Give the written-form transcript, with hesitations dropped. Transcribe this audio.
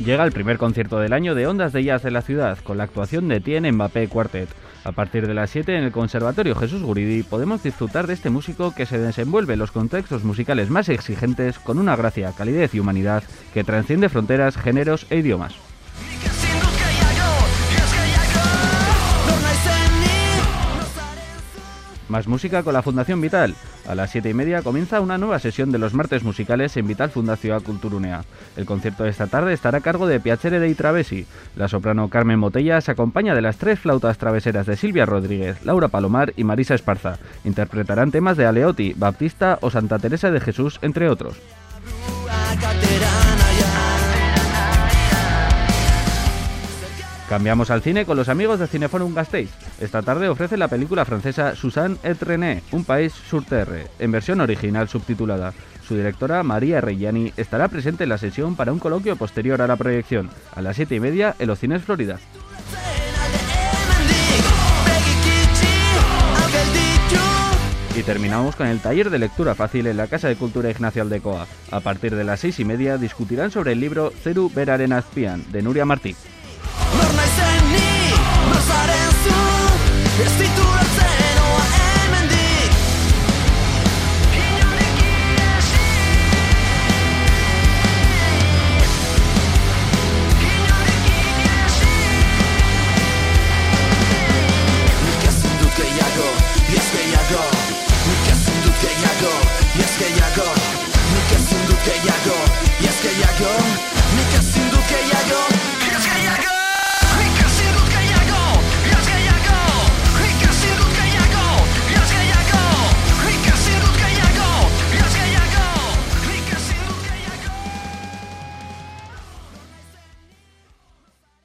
Llega el primer concierto del año de Ondas de Jazz de la ciudad, con la actuación de Etienne Mbappé Quartet. A partir de las 7 en el Conservatorio Jesús Guridi podemos disfrutar de este músico que se desenvuelve en los contextos musicales más exigentes con una gracia, calidez y humanidad que trasciende fronteras, géneros e idiomas. Más música con la Fundación Vital. A las 7:30 comienza una nueva sesión de los martes musicales en Vital Fundazioa Kulturgunea. El concierto de esta tarde estará a cargo de Piacere dei Travesi. La soprano Carmen Botella se acompaña de las 3 flautas traveseras de Silvia Rodríguez, Laura Palomar y Marisa Esparza. Interpretarán temas de Aleotti, Baptista o Santa Teresa de Jesús, entre otros. Cambiamos al cine con los amigos de Cineforum Gasteiz. Esta tarde ofrece la película francesa Suzanne et René, un país sur terre, en versión original subtitulada. Su directora, María Reggiani, estará presente en la sesión para un coloquio posterior a la proyección, a las 7:30 en los Cines Florida. Y terminamos con el taller de lectura fácil en la Casa de Cultura Ignacio Aldecoa. A partir de las 6:30 discutirán sobre el libro Zeru beraren azpian, de Nuria Martí.